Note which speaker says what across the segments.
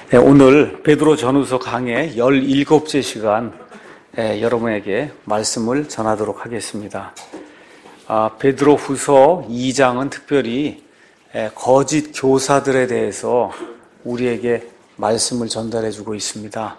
Speaker 1: 네, 오늘 베드로 전후서 강의 17째 시간 여러분에게 말씀을 전하도록 하겠습니다. 베드로 후서 2장은 특별히 거짓 교사들에 대해서 우리에게 말씀을 전달해 주고 있습니다.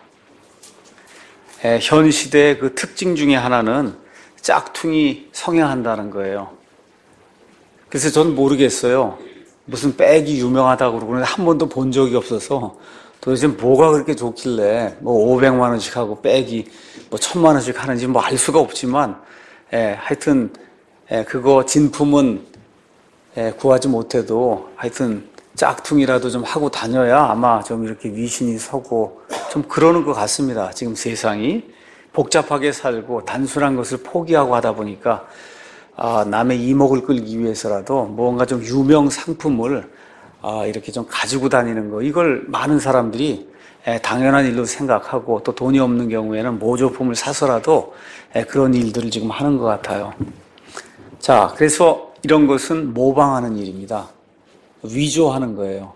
Speaker 1: 현 시대의 그 특징 중에 하나는 짝퉁이 성행한다는 거예요. 그래서 전 모르겠어요. 무슨 백이 유명하다고 그러는데 한 번도 본 적이 없어서 도대체 뭐가 그렇게 좋길래 500만 원씩 하고 백이 1000만 원씩 하는지 알 수가 없지만 하여튼 그거 진품은 구하지 못해도 하여튼 짝퉁이라도 좀 하고 다녀야 아마 좀 이렇게 위신이 서고 좀 그러는 것 같습니다. 지금 세상이 복잡하게 살고 단순한 것을 포기하고 하다 보니까 남의 이목을 끌기 위해서라도 뭔가 좀 유명 상품을 이렇게 좀 가지고 다니는 거, 이걸 많은 사람들이 당연한 일로 생각하고 또 돈이 없는 경우에는 모조품을 사서라도 그런 일들을 지금 하는 것 같아요. 자, 그래서 이런 것은 모방하는 일입니다. 위조하는 거예요.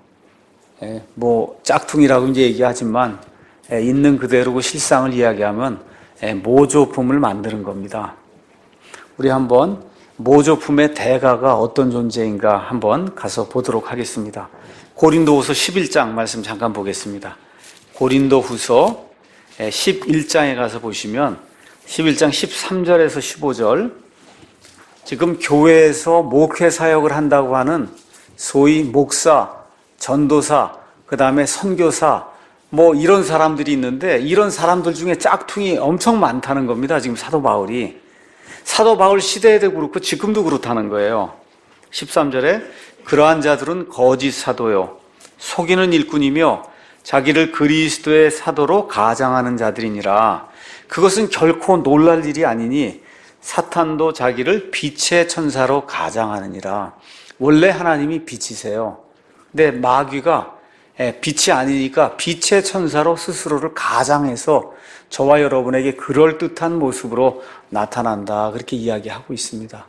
Speaker 1: 짝퉁이라고 이제 얘기하지만 있는 그대로 실상을 이야기하면 모조품을 만드는 겁니다. 우리 한번 모조품의 대가가 어떤 존재인가 한번 가서 보도록 하겠습니다. 고린도후서 11장 말씀 잠깐 보겠습니다. 고린도후서 11장에 가서 보시면 11장 13절에서 15절, 지금 교회에서 목회 사역을 한다고 하는 소위 목사, 전도사, 그 다음에 선교사 이런 사람들이 있는데, 이런 사람들 중에 짝퉁이 엄청 많다는 겁니다. 지금 사도 바울이. 사도 바울 시대에도 그렇고 지금도 그렇다는 거예요. 13절에 그러한 자들은 거짓 사도요, 속이는 일꾼이며 자기를 그리스도의 사도로 가장하는 자들이니라. 그것은 결코 놀랄 일이 아니니 사탄도 자기를 빛의 천사로 가장하느니라. 원래 하나님이 빛이세요. 근데 마귀가 빛이 아니니까 빛의 천사로 스스로를 가장해서 저와 여러분에게 그럴듯한 모습으로 나타난다, 그렇게 이야기하고 있습니다.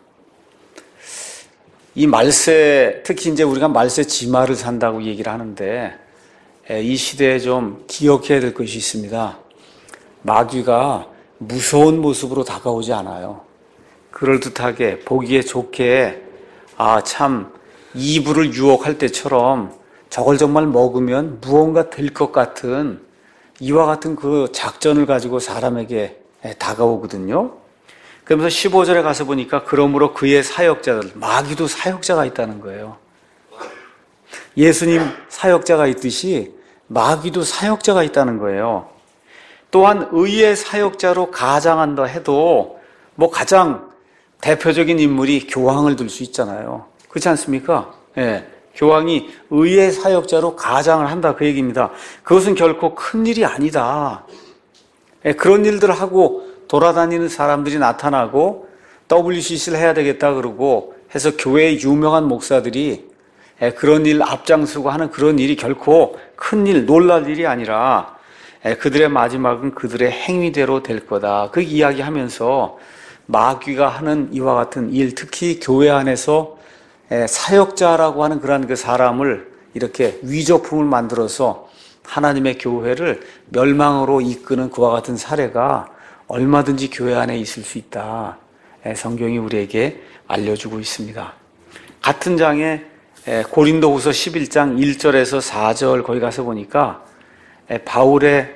Speaker 1: 이 말세, 특히 이제 우리가 말세 지마를 산다고 얘기를 하는데, 이 시대에 좀 기억해야 될 것이 있습니다. 마귀가 무서운 모습으로 다가오지 않아요. 그럴듯하게 보기에 좋게, 참 이불을 유혹할 때처럼 저걸 정말 먹으면 무언가 될 것 같은 이와 같은 그 작전을 가지고 사람에게 다가오거든요. 그러면서 15절에 가서 보니까 그러므로 그의 사역자들, 마귀도 사역자가 있다는 거예요. 예수님 사역자가 있듯이 마귀도 사역자가 있다는 거예요. 또한 의의 사역자로 가장한다 해도 가장 대표적인 인물이 교황을 들 수 있잖아요. 그렇지 않습니까? 교황이 의의 사역자로 가장을 한다, 그 얘기입니다. 그것은 결코 큰 일이 아니다. 그런 일들을 하고 돌아다니는 사람들이 나타나고 WCC를 해야 되겠다 그러고 해서 교회의 유명한 목사들이 그런 일 앞장서고 하는 그런 일이 결코 큰 일, 놀랄 일이 아니라 그들의 마지막은 그들의 행위대로 될 거다, 그 이야기하면서 마귀가 하는 이와 같은 일, 특히 교회 안에서 사역자라고 하는 그런 그 사람을 이렇게 위조품을 만들어서 하나님의 교회를 멸망으로 이끄는 그와 같은 사례가 얼마든지 교회 안에 있을 수 있다, 성경이 우리에게 알려주고 있습니다. 같은 장에 고린도후서 11장 1절에서 4절 거기 가서 보니까 바울의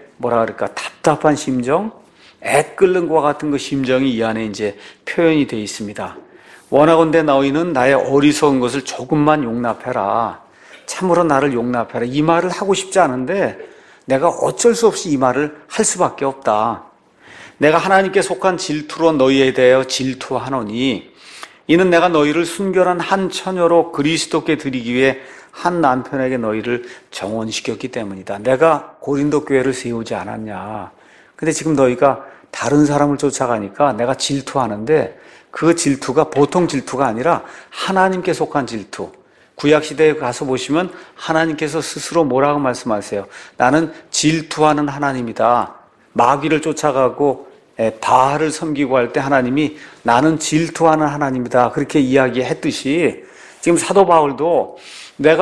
Speaker 1: 답답한 심정, 애끓는 것과 같은 그 심정이 이 안에 이제 표현이 되어 있습니다. 원하건대 너희는 나의 어리석은 것을 조금만 용납해라. 참으로 나를 용납해라. 이 말을 하고 싶지 않은데 내가 어쩔 수 없이 이 말을 할 수밖에 없다. 내가 하나님께 속한 질투로 너희에 대하여 질투하노니 이는 내가 너희를 순결한 한 처녀로 그리스도께 드리기 위해 한 남편에게 너희를 정혼시켰기 때문이다. 내가 고린도 교회를 세우지 않았냐. 근데 지금 너희가 다른 사람을 쫓아가니까 내가 질투하는데 그 질투가 보통 질투가 아니라 하나님께 속한 질투. 구약시대에 가서 보시면 하나님께서 스스로 뭐라고 말씀하세요? 나는 질투하는 하나님이다. 마귀를 쫓아가고 바알을 섬기고 할 때 하나님이 나는 질투하는 하나님이다, 그렇게 이야기했듯이 지금 사도 바울도 내가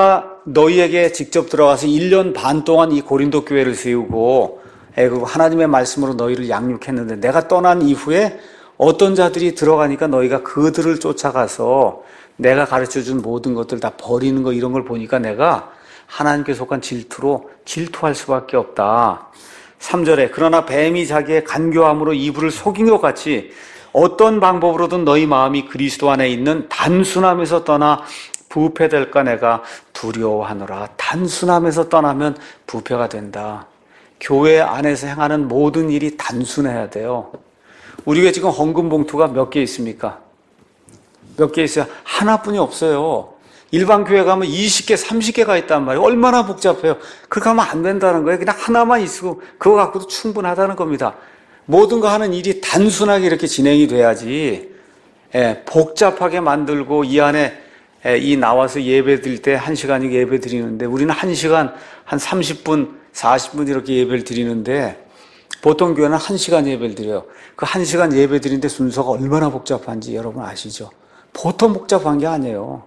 Speaker 1: 너희에게 직접 들어가서 1년 반 동안 이 고린도 교회를 세우고 그리고 하나님의 말씀으로 너희를 양육했는데 내가 떠난 이후에 어떤 자들이 들어가니까 너희가 그들을 쫓아가서 내가 가르쳐준 모든 것들 다 버리는 거 이런 걸 보니까 내가 하나님께 속한 질투로 질투할 수밖에 없다. 3절에 그러나 뱀이 자기의 간교함으로 이불을 속인 것 같이 어떤 방법으로든 너희 마음이 그리스도 안에 있는 단순함에서 떠나 부패될까 내가 두려워하노라. 단순함에서 떠나면 부패가 된다. 교회 안에서 행하는 모든 일이 단순해야 돼요. 우리 교회 지금 헌금 봉투가 몇 개 있습니까? 몇 개 있어요? 하나뿐이 없어요. 일반 교회 가면 20개, 30개가 있단 말이에요. 얼마나 복잡해요. 그렇게 하면 안 된다는 거예요. 그냥 하나만 있고 그거 갖고도 충분하다는 겁니다. 모든 거 하는 일이 단순하게 이렇게 진행이 돼야지 복잡하게 만들고 이 안에 이 나와서 예배 드릴 때 1시간이 예배 드리는데 우리는 1시간 한 30분, 40분 이렇게 예배를 드리는데 보통 교회는 1시간 예배를 드려요. 그 1시간 예배 드리는데 순서가 얼마나 복잡한지 여러분 아시죠? 보통 복잡한 게 아니에요.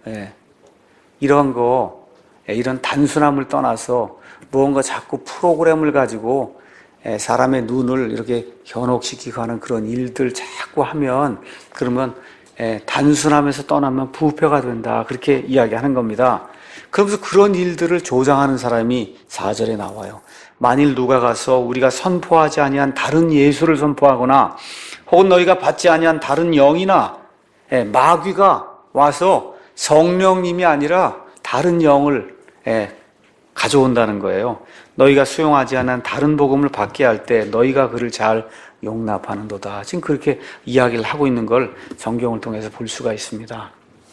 Speaker 1: 이런 거, 이런 단순함을 떠나서 무언가 자꾸 프로그램을 가지고 사람의 눈을 이렇게 현혹시키고 하는 그런 일들 자꾸 하면 그러면 단순함에서 떠나면 부패가 된다. 그렇게 이야기하는 겁니다. 그러면서 그런 일들을 조장하는 사람이 4절에 나와요. 만일 누가 가서 우리가 선포하지 아니한 다른 예수를 선포하거나 혹은 너희가 받지 아니한 다른 영이나 마귀가 와서 성령님이 아니라 다른 영을 가져온다는 거예요. 너희가 수용하지 않은 다른 복음을 받게 할 때 너희가 그를 잘 용납하는도다. 지금 그렇게 이야기를 하고 있는 걸 성경을 통해서 볼 수가 있습니다.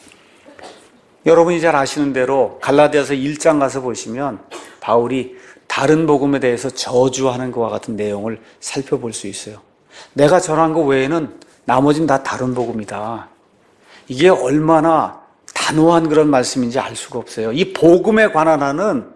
Speaker 1: 여러분이 잘 아시는 대로 갈라디아서 1장 가서 보시면 바울이 다른 복음에 대해서 저주하는 것과 같은 내용을 살펴볼 수 있어요. 내가 전한 것 외에는 나머지는 다 다른 복음이다. 이게 얼마나 단호한 그런 말씀인지 알 수가 없어요. 이 복음에 관한 하는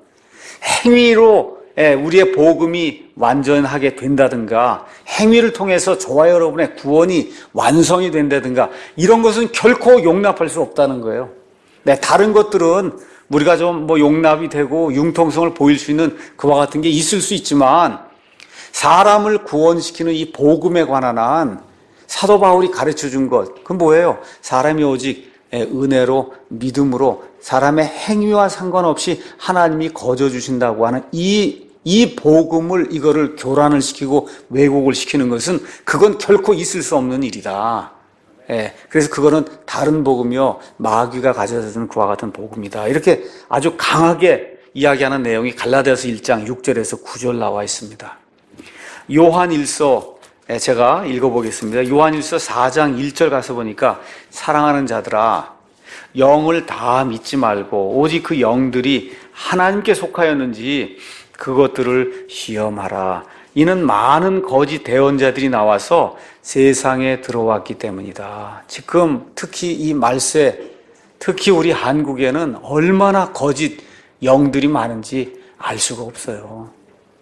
Speaker 1: 행위로 우리의 복음이 완전하게 된다든가 행위를 통해서 저와 여러분의 구원이 완성이 된다든가 이런 것은 결코 용납할 수 없다는 거예요. 다른 것들은 우리가 좀 용납이 되고 융통성을 보일 수 있는 그와 같은 게 있을 수 있지만 사람을 구원시키는 이 복음에 관한 한 사도 바울이 가르쳐준 것 그건 뭐예요? 사람이 오직 은혜로 믿음으로 사람의 행위와 상관없이 하나님이 거저주신다고 하는 이 복음을 이거를 교란을 시키고 왜곡을 시키는 것은 그건 결코 있을 수 없는 일이다. 그래서 그거는 다른 복음이요 마귀가 가져다 주는 그와 같은 복음이다. 이렇게 아주 강하게 이야기하는 내용이 갈라디아서 1장 6절에서 9절 나와 있습니다. 요한일서 제가 읽어보겠습니다. 요한일서 4장 1절 가서 보니까 사랑하는 자들아 영을 다 믿지 말고 오직 그 영들이 하나님께 속하였는지 그것들을 시험하라. 이는 많은 거짓 대언자들이 나와서 세상에 들어왔기 때문이다. 지금 특히 이 말세, 특히 우리 한국에는 얼마나 거짓 영들이 많은지 알 수가 없어요.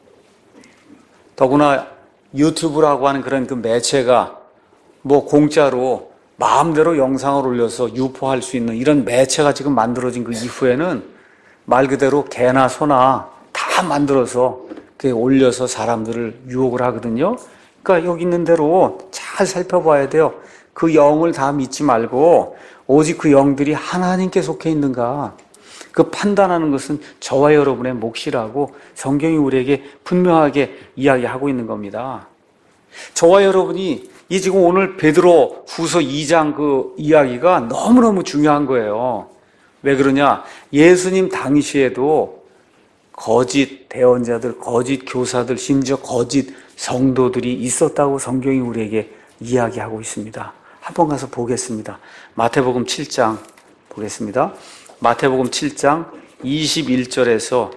Speaker 1: 더구나 유튜브라고 하는 그런 그 매체가 공짜로 마음대로 영상을 올려서 유포할 수 있는 이런 매체가 지금 만들어진 그 이후에는 말 그대로 개나 소나 다 만들어서 올려서 사람들을 유혹을 하거든요. 그러니까 여기 있는 대로 잘 살펴봐야 돼요. 그 영을 다 믿지 말고 오직 그 영들이 하나님께 속해 있는가 그 판단하는 것은 저와 여러분의 몫이라고 성경이 우리에게 분명하게 이야기하고 있는 겁니다. 저와 여러분이 이 지금 오늘 베드로 후서 2장 그 이야기가 너무너무 중요한 거예요. 왜 그러냐? 예수님 당시에도 거짓 대언자들, 거짓 교사들, 심지어 거짓 성도들이 있었다고 성경이 우리에게 이야기하고 있습니다. 한번 가서 보겠습니다. 마태복음 7장 보겠습니다. 마태복음 7장 21절에서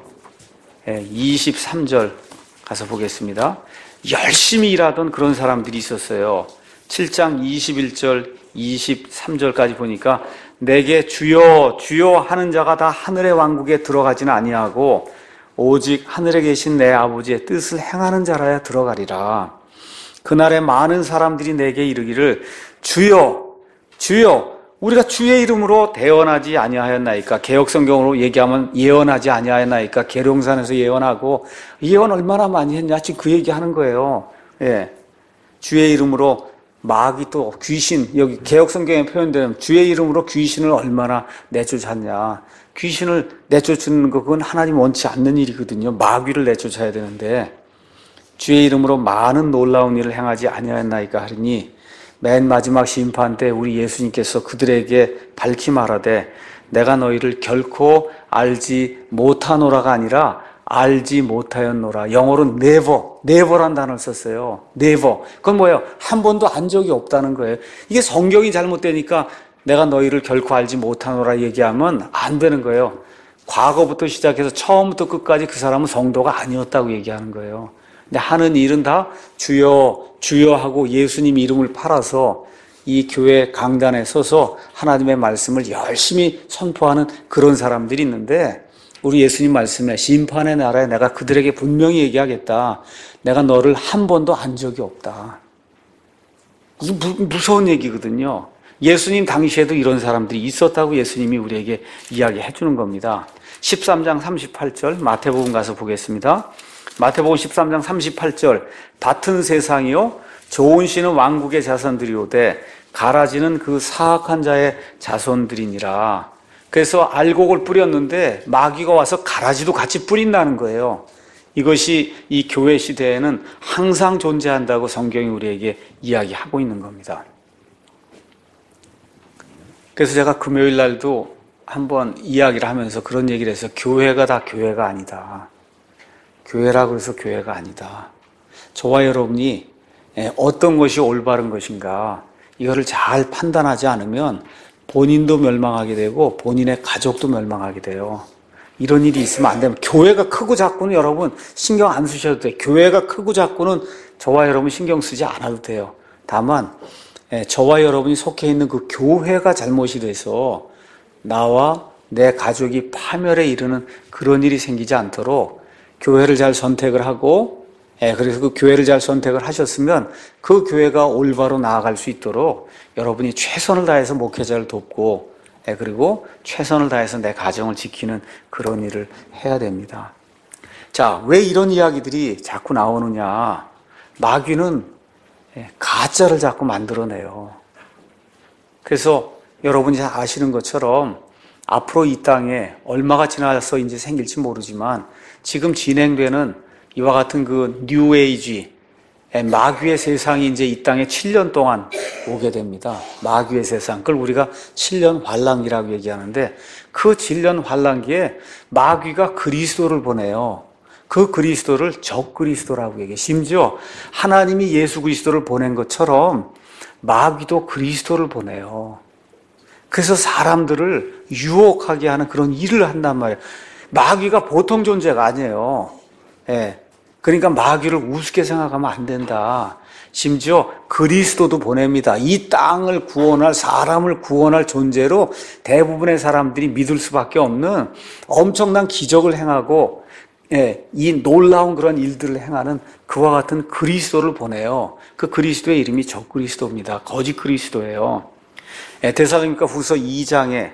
Speaker 1: 23절 가서 보겠습니다. 열심히 일하던 그런 사람들이 있었어요. 7장 21절, 23절까지 보니까 내게 주여 주여 하는 자가 다 하늘의 왕국에 들어가지는 아니하고 오직 하늘에 계신 내 아버지의 뜻을 행하는 자라야 들어가리라. 그날에 많은 사람들이 내게 이르기를 주여 주여 우리가 주의 이름으로 대언하지 아니하였나이까? 개역성경으로 얘기하면 예언하지 아니하였나이까? 계룡산에서 예언하고 예언 얼마나 많이 했냐? 지금 그 얘기하는 거예요. 예. 주의 이름으로 마귀 또 귀신, 여기 개역성경에 표현되는 주의 이름으로 귀신을 얼마나 내쫓았냐? 귀신을 내쫓는 거 그건 하나님 원치 않는 일이거든요. 마귀를 내쫓아야 되는데 주의 이름으로 많은 놀라운 일을 행하지 아니하였나이까 하리니 맨 마지막 심판 때 우리 예수님께서 그들에게 밝히 말하되 내가 너희를 결코 알지 못하노라가 아니라 알지 못하였노라. 영어로는 never란 단어를 썼어요. never. 그건 뭐예요? 한 번도 안 적이 없다는 거예요. 이게 성경이 잘못되니까 내가 너희를 결코 알지 못하노라 얘기하면 안 되는 거예요. 과거부터 시작해서 처음부터 끝까지 그 사람은 성도가 아니었다고 얘기하는 거예요. 근데 하는 일은 다 주여 주여 하고 예수님 이름을 팔아서 이 교회 강단에 서서 하나님의 말씀을 열심히 선포하는 그런 사람들이 있는데 우리 예수님 말씀에 심판의 나라에 내가 그들에게 분명히 얘기하겠다. 내가 너를 한 번도 안 적이 없다. 이게 무서운 얘기거든요. 예수님 당시에도 이런 사람들이 있었다고 예수님이 우리에게 이야기해 주는 겁니다. 13장 38절 마태복음 가서 보겠습니다. 마태복음 13장 38절 같은 세상이요 좋은 씨는 왕국의 자손들이오되 가라지는 그 사악한 자의 자손들이니라. 그래서 알곡을 뿌렸는데 마귀가 와서 가라지도 같이 뿌린다는 거예요. 이것이 이 교회 시대에는 항상 존재한다고 성경이 우리에게 이야기하고 있는 겁니다. 그래서 제가 금요일 날도 한번 이야기를 하면서 그런 얘기를 해서 교회가 다 교회가 아니다. 교회라고 해서 교회가 아니다. 저와 여러분이 어떤 것이 올바른 것인가 이거를 잘 판단하지 않으면 본인도 멸망하게 되고 본인의 가족도 멸망하게 돼요. 이런 일이 있으면 안 되면 교회가 크고 작고는 여러분 신경 안 쓰셔도 돼요. 교회가 크고 작고는 저와 여러분 신경 쓰지 않아도 돼요. 다만 저와 여러분이 속해 있는 그 교회가 잘못이 돼서 나와 내 가족이 파멸에 이르는 그런 일이 생기지 않도록 교회를 잘 선택을 하고 그래서 그 교회를 잘 선택을 하셨으면 그 교회가 올바로 나아갈 수 있도록 여러분이 최선을 다해서 목회자를 돕고 그리고 최선을 다해서 내 가정을 지키는 그런 일을 해야 됩니다. 자, 왜 이런 이야기들이 자꾸 나오느냐? 마귀는 가짜를 자꾸 만들어내요. 그래서 여러분이 잘 아시는 것처럼 앞으로 이 땅에 얼마가 지나서 이제 생길지 모르지만 지금 진행되는 이와 같은 그 뉴에이지, 마귀의 세상이 이제 이 땅에 7년 동안 오게 됩니다. 마귀의 세상. 그걸 우리가 7년 환란기라고 얘기하는데 그 7년 환란기에 마귀가 그리스도를 보내요. 그 그리스도를 적그리스도라고 얘기해요. 심지어 하나님이 예수 그리스도를 보낸 것처럼 마귀도 그리스도를 보내요. 그래서 사람들을 유혹하게 하는 그런 일을 한단 말이에요. 마귀가 보통 존재가 아니에요. 그러니까 마귀를 우습게 생각하면 안 된다. 심지어 그리스도도 보냅니다. 이 땅을 구원할, 사람을 구원할 존재로 대부분의 사람들이 믿을 수밖에 없는 엄청난 기적을 행하고 이 놀라운 그런 일들을 행하는 그와 같은 그리스도를 보내요. 그 그리스도의 이름이 적그리스도입니다. 거짓 그리스도예요. 데살로니가 후서 2장에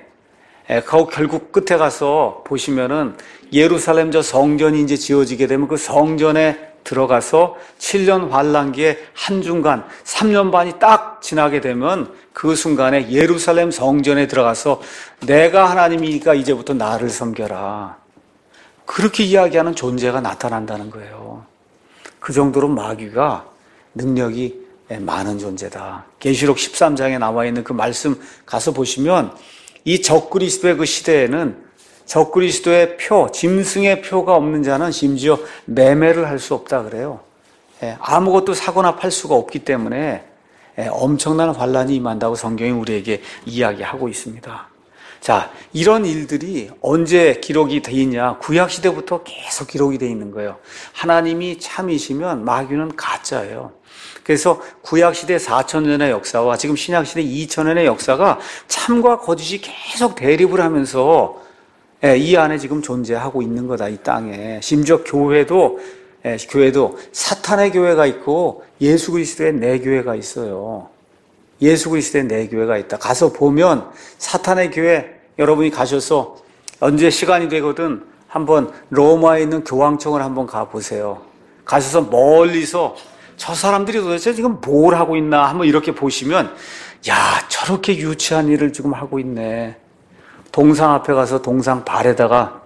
Speaker 1: 결국 끝에 가서 보시면은 예루살렘 저 성전이 이제 지어지게 되면 그 성전에 들어가서 7년 환란기에 한중간 3년 반이 딱 지나게 되면 그 순간에 예루살렘 성전에 들어가서 내가 하나님이니까 이제부터 나를 섬겨라. 그렇게 이야기하는 존재가 나타난다는 거예요. 그 정도로 마귀가 능력이 많은 존재다. 계시록 13장에 나와 있는 그 말씀 가서 보시면 이 적그리스도의 그 시대에는 적그리스도의 표, 짐승의 표가 없는 자는 심지어 매매를 할 수 없다 그래요. 아무것도 사거나 팔 수가 없기 때문에 엄청난 환란이 임한다고 성경이 우리에게 이야기하고 있습니다. 자, 이런 일들이 언제 기록이 돼 있냐? 구약시대부터 계속 기록이 돼 있는 거예요. 하나님이 참이시면 마귀는 가짜예요. 그래서 구약시대 4,000년의 역사와 지금 신약시대 2,000년의 역사가 참과 거짓이 계속 대립을 하면서 이 안에 지금 존재하고 있는 거다, 이 땅에. 심지어 교회도 사탄의 교회가 있고 예수 그리스도의 내 교회가 있어요. 예수 그리스도의 내 교회가 있다. 가서 보면 사탄의 교회 여러분이 가셔서 언제 시간이 되거든 한번 로마에 있는 교황청을 한번 가보세요. 가셔서 멀리서 저 사람들이 도대체 지금 뭘 하고 있나 한번 이렇게 보시면 야, 저렇게 유치한 일을 지금 하고 있네. 동상 앞에 가서 동상 발에다가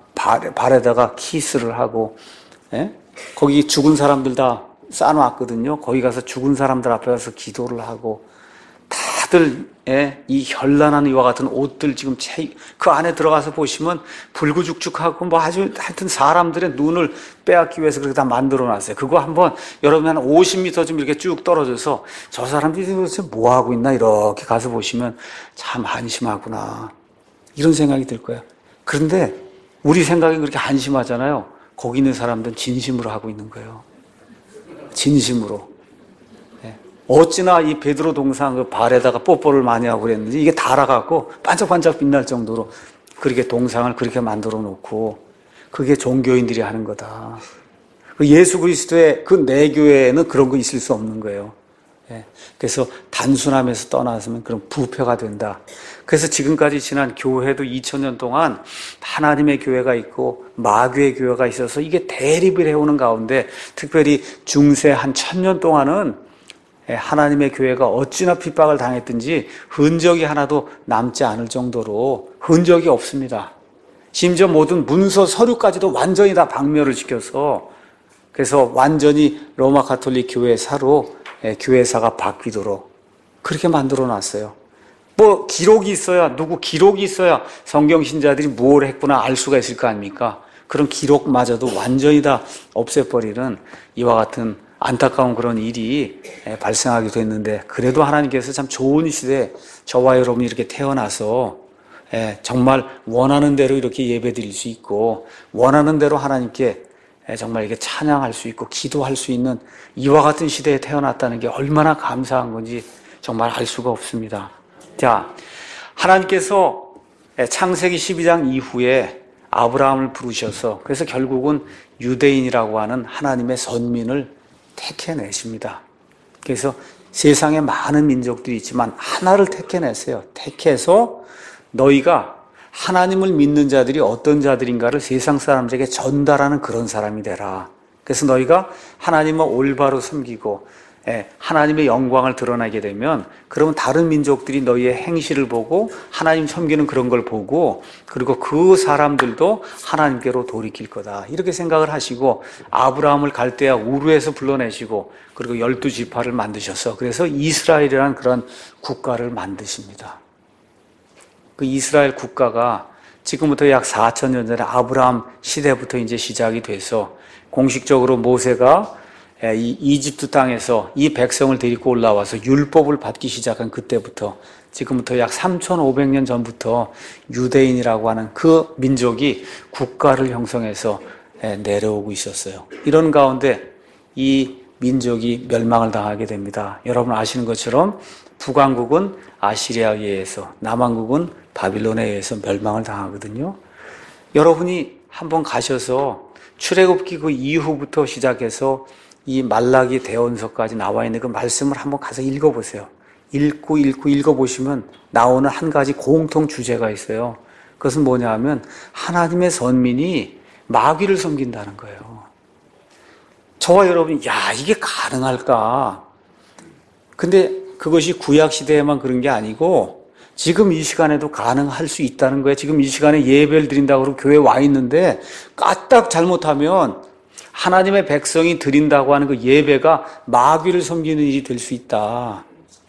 Speaker 1: 키스를 하고, 예? 거기 죽은 사람들 다 쌓아놨거든요. 거기 가서 죽은 사람들 앞에 가서 기도를 하고, 다들, 예? 이 현란한 이와 같은 옷들 지금 그 안에 들어가서 보시면 불구죽죽하고 뭐 아주 하여튼 사람들의 눈을 빼앗기 위해서 그렇게 다 만들어 놨어요. 그거 한번 여러분 한 50m 좀 이렇게 쭉 떨어져서 저 사람들이 도대체 뭐 하고 있나 이렇게 가서 보시면 참 한심하구나. 이런 생각이 들 거예요. 그런데 우리 생각이 그렇게 한심하잖아요. 거기 있는 사람들은 진심으로 하고 있는 거예요. 진심으로. 어찌나 이 베드로 동상 그 발에다가 뽀뽀를 많이 하고 그랬는지 이게 달아갖고 반짝반짝 빛날 정도로 그렇게 동상을 그렇게 만들어 놓고 그게 종교인들이 하는 거다. 예수 그리스도의 그 내 교회에는 그런 거 있을 수 없는 거예요. 그래서 단순함에서 떠나서면 그런 부패가 된다. 그래서 지금까지 지난 교회도 2000년 동안 하나님의 교회가 있고 마귀의 교회가 있어서 이게 대립을 해오는 가운데 특별히 중세 한 1000년 동안은 하나님의 교회가 어찌나 핍박을 당했든지 흔적이 하나도 남지 않을 정도로 흔적이 없습니다. 심지어 모든 문서 서류까지도 완전히 다 박멸을 시켜서 그래서 완전히 로마 가톨릭 교회사로 교회사가 바뀌도록 그렇게 만들어 놨어요. 뭐 기록이 있어야 누구 기록이 있어야 성경 신자들이 뭘 했구나 알 수가 있을 거 아닙니까? 그런 기록마저도 완전히 다 없애버리는 이와 같은 안타까운 그런 일이 발생하게 됐는데 그래도 하나님께서 참 좋은 시대에 저와 여러분이 이렇게 태어나서 정말 원하는 대로 이렇게 예배드릴 수 있고 원하는 대로 하나님께 정말 이렇게 찬양할 수 있고 기도할 수 있는 이와 같은 시대에 태어났다는 게 얼마나 감사한 건지 정말 알 수가 없습니다. 자, 하나님께서 창세기 12장 이후에 아브라함을 부르셔서 그래서 결국은 유대인이라고 하는 하나님의 선민을 택해내십니다. 그래서 세상에 많은 민족들이 있지만 하나를 택해냈어요. 택해서 너희가 하나님을 믿는 자들이 어떤 자들인가를 세상 사람들에게 전달하는 그런 사람이 되라. 그래서 너희가 하나님을 올바로 섬기고 하나님의 영광을 드러내게 되면 그러면 다른 민족들이 너희의 행실을 보고 하나님 섬기는 그런 걸 보고 그리고 그 사람들도 하나님께로 돌이킬 거다. 이렇게 생각을 하시고 아브라함을 갈대아 우르에서 불러내시고 그리고 12지파를 만드셔서 그래서 이스라엘이라는 그런 국가를 만드십니다. 그 이스라엘 국가가 지금부터 약 4,000년 전에 아브라함 시대부터 이제 시작이 돼서 공식적으로 모세가 이 이집트 땅에서 이 백성을 데리고 올라와서 율법을 받기 시작한 그때부터 지금부터 약 3,500년 전부터 유대인이라고 하는 그 민족이 국가를 형성해서 내려오고 있었어요. 이런 가운데 이 민족이 멸망을 당하게 됩니다. 여러분 아시는 것처럼 북왕국은 아시리아에 의해서 남왕국은 바빌론에 의해서 멸망을 당하거든요. 여러분이 한번 가셔서 출애굽기 그 이후부터 시작해서 이 말라기 대언서까지 나와 있는 그 말씀을 한번 가서 읽어보세요. 읽어보시면 나오는 한 가지 공통 주제가 있어요. 그것은 뭐냐 하면 하나님의 선민이 마귀를 섬긴다는 거예요. 저와 여러분이 야 이게 가능할까? 근데 그것이 구약시대에만 그런 게 아니고 지금 이 시간에도 가능할 수 있다는 거예요. 지금 이 시간에 예배를 드린다고 그러고 교회에 와 있는데 까딱 잘못하면 하나님의 백성이 드린다고 하는 그 예배가 마귀를 섬기는 일이 될 수 있다.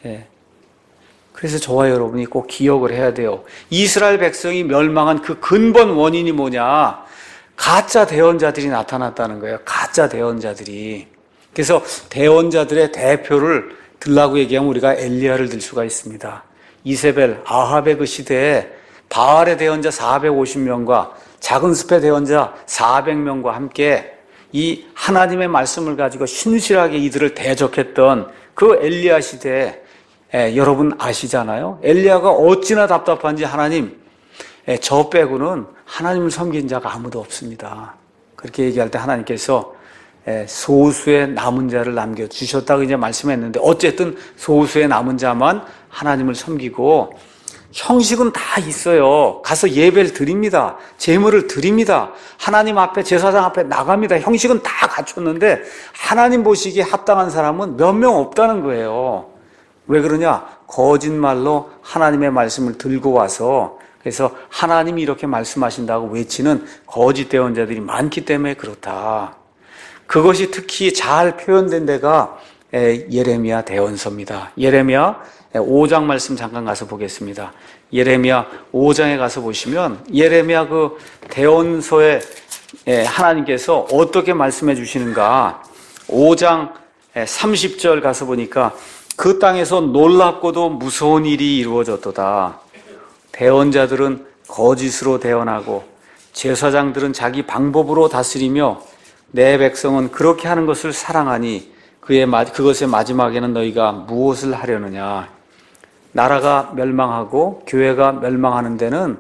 Speaker 1: 그래서 저와 여러분이 꼭 기억을 해야 돼요. 이스라엘 백성이 멸망한 그 근본 원인이 뭐냐? 가짜 대언자들이 나타났다는 거예요. 가짜 대언자들이. 그래서 대언자들의 대표를 들라고 얘기하면 우리가 엘리야를 들 수가 있습니다. 이세벨, 아합의 그 시대에 바알의 대언자 450명과 작은 숲의 대언자 400명과 함께 이 하나님의 말씀을 가지고 신실하게 이들을 대적했던 그 엘리야 시대에 여러분 아시잖아요. 엘리야가 어찌나 답답한지 하나님 저 빼고는 하나님을 섬긴 자가 아무도 없습니다. 그렇게 얘기할 때 하나님께서 소수의 남은 자를 남겨주셨다고 이제 말씀했는데, 어쨌든 소수의 남은 자만 하나님을 섬기고, 형식은 다 있어요. 가서 예배를 드립니다. 제물을 드립니다. 하나님 앞에, 제사장 앞에 나갑니다. 형식은 다 갖췄는데 하나님 보시기에 합당한 사람은 몇 명 없다는 거예요. 왜 그러냐? 거짓말로 하나님의 말씀을 들고 와서, 그래서 하나님이 이렇게 말씀하신다고 외치는 거짓 대언자들이 많기 때문에 그렇다. 그것이 특히 잘 표현된 데가 예레미야 대언서입니다. 예레미야 5장 말씀 잠깐 가서 보겠습니다. 예레미야 5장에 가서 보시면 예레미야 그 대언서에 하나님께서 어떻게 말씀해 주시는가. 5장 30절 가서 보니까 그 땅에서 놀랍고도 무서운 일이 이루어졌도다. 대언자들은 거짓으로 대언하고 제사장들은 자기 방법으로 다스리며 내 백성은 그렇게 하는 것을 사랑하니 그것의 마지막에는 너희가 무엇을 하려느냐. 나라가 멸망하고 교회가 멸망하는 데는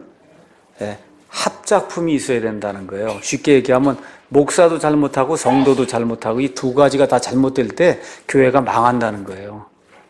Speaker 1: 합작품이 있어야 된다는 거예요. 쉽게 얘기하면 목사도 잘못하고 성도도 잘못하고 이 두 가지가 다 잘못될 때 교회가 망한다는 거예요.